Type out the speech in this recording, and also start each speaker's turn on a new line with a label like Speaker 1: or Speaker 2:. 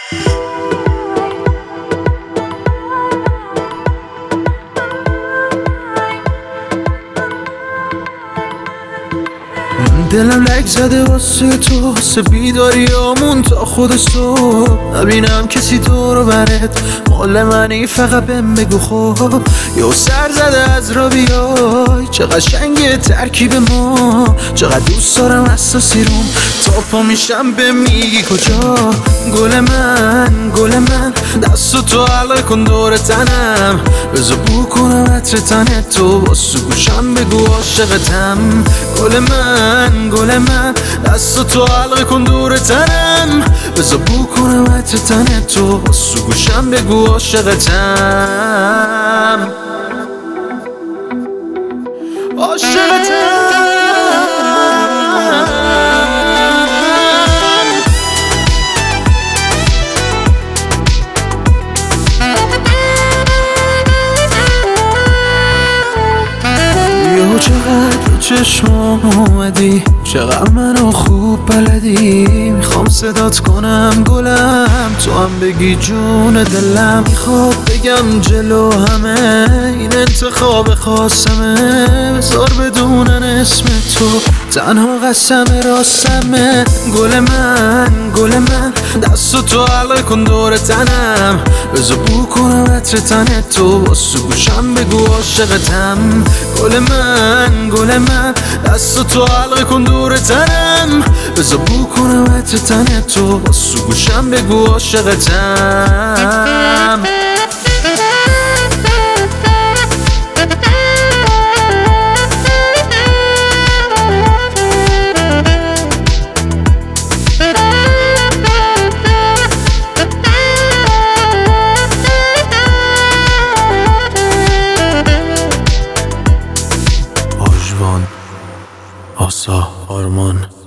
Speaker 1: دلم لک زده واسه تو، واسه بیداریامون تا خود صبح. نبینم کسی دورو برت مال منی، فقط بهم بگو خب. یه سر زده از را بیای، چقدر قشنگه ترکیب ما. چقدر دوست دارم اساسی روم، تا پا میشم به میگی کجا. گل من گل من، دستو تو حلقه کن دور تنم. بذار بو کنم عطر تنه تو، واسه گوشم بگو عاشقتم. گل من گل من، دستو تو حلقه کن دور تنم. بذار بو کنم عطر تنه تو، واسه گوشم بگو عاشقتم. عاشقتم. چقدر رو چشمام اومدی، چقدر منو خوب بلدی. میخوام صدات کنم گلم، تو هم بگی جون دلم. میخواد بگم جلو همه این انتخاب خاصمه. بذار بدونن اسم تو، تنها قسم راستمه. گل من گل من، دستو تو حلقه کن دور تنم. بذار بو کنم عطر تنه تو، واسه گوشم بگو عاشقتم. گل من گل من، دستو تو حلقه کن دور تنم. بذار بو کنم عطر تنه تو، واسه گوشم بگو عاشقتم. آسا آرمان